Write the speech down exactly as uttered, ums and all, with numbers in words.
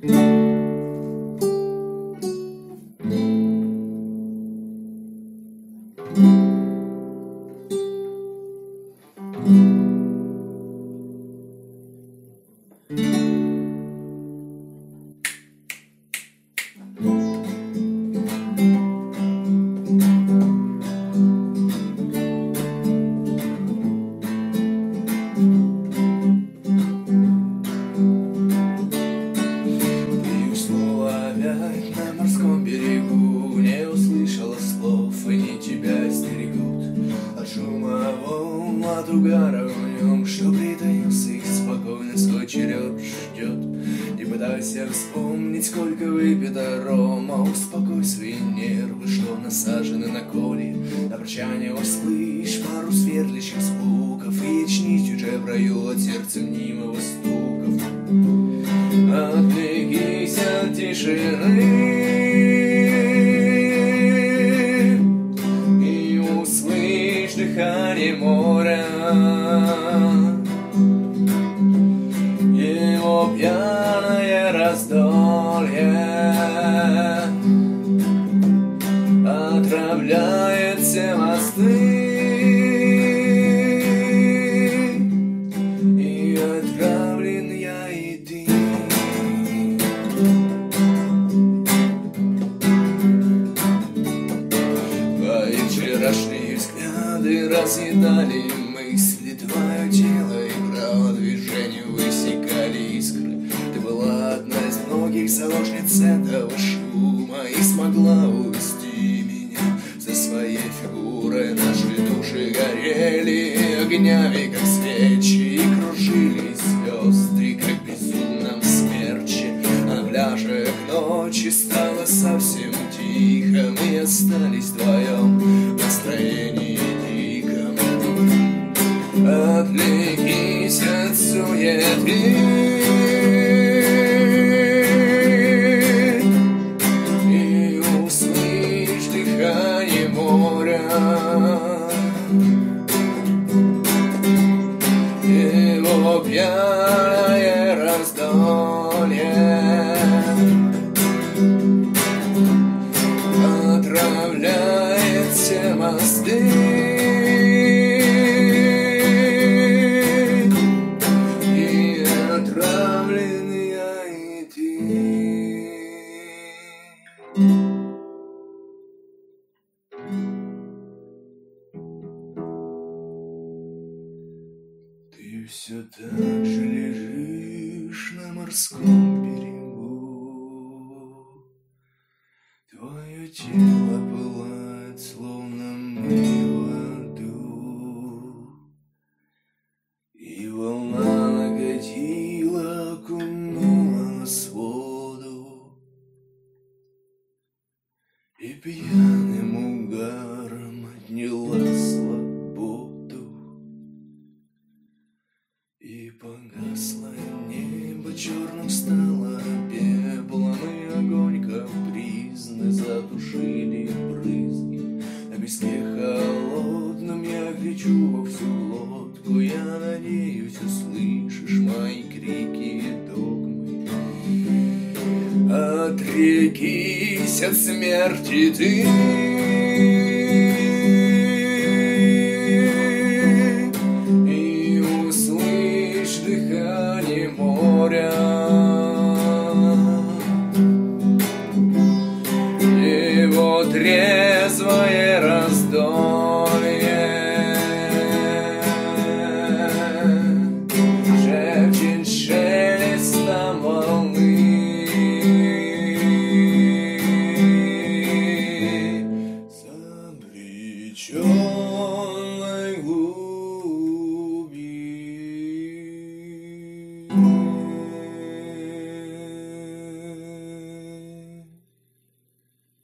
От угара в нем, что притаился и спокойно свой черед ждет. Не пытайся вспомнить, сколько выпито рома, успокой свои нервы, что насажены на коле. На прощание услышь пару светлейших звуков, и очнись уже в раю от сердца мнимого стуков. Отвлекись от тишины и услышь дыхание моря, его пьяное раздолье отравляет все мосты, и отравлен я и ты. Твои вчерашние взгляды разъедали мысли, твое тело играло движение, высекали искры. Ты была одна из многих заложниц этого шума и смогла увести меня за своей фигурой. Наши души горели огнями, как свечи, и кружились звезды, как в безумном смерче. А на пляже к ночи стало совсем тихо, мы остались вдвоем в настроении диком. Отвлекись от суеты и услышь дыхание моря, его пьяное раздолье отравляет все мосты, и отравлен я и ты. Ты все так же лежишь на морском берегу, твое тело пылает, словно мы в аду, и волна накатила, окунула нас в воду, и пьяным угаром отняла свободу. И погасло небо, черным стало пеплом, и огонь капризный затушили брызги. На песке холодном я кричу во всю глотку, я надеюсь, услышишь мои крики и догмы. Отрекись от смерти ты